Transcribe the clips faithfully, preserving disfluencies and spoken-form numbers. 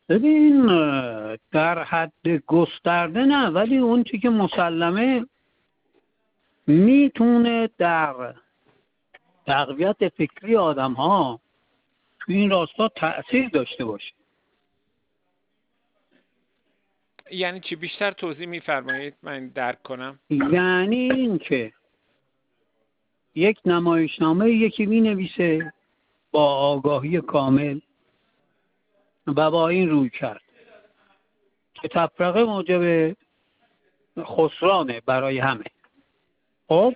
ببین در حد گسترده نه، ولی اون چی که مسلمه میتونه در تقویت فکری آدم ها تو این راستا تأثیر داشته باشه. یعنی چی؟ بیشتر توضیح میفرمایید من درک کنم. یعنی این که یک نمایشنامه یکی می نویسه با آگاهی کامل و با این روی کرد که تفرقه موجب خسرانه برای همه. خب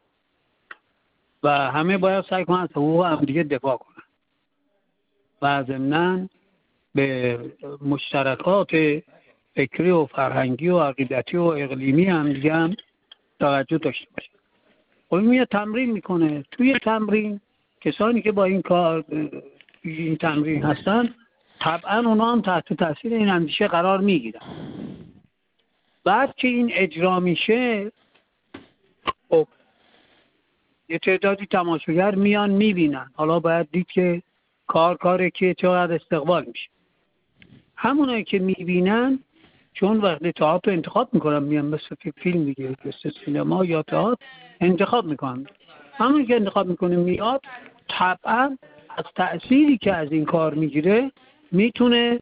و همه باید سعی کنن از حقوق همدیگه دفاع کنن و ضمناً به مشترکات فکری و فرهنگی و عقیدتی و اقلیمی همدیگه هم توجه داشته باشه. خب میاد تمرین میکنه. توی تمرین کسانی که با این کار این تمرین هستن طبعا اونا هم تحت تاثیر این اندیشه قرار میگیرن. بعد که این اجرا میشه خب یه تعدادی تماشاگر میان میبینن. حالا باید دید که کار کاره که چقدر استقبال میشه. همونایی که میبینن چون وقتی تئاتر انتخاب میکنن میان مثل فیلم دیگه، مثل سینما یا تئاتر انتخاب میکنن. همون که انتخاب میکنه میاد طبعا از تأثیری که از این کار میگیره میتونه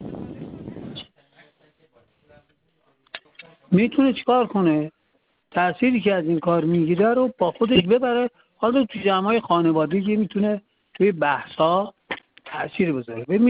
میتونه چیکار کنه؟ تأثیری که از این کار میگیره رو با خودش ببره. حالا تو جمعای خانوادگی میتونه توی بحثا تأثیر بذاره.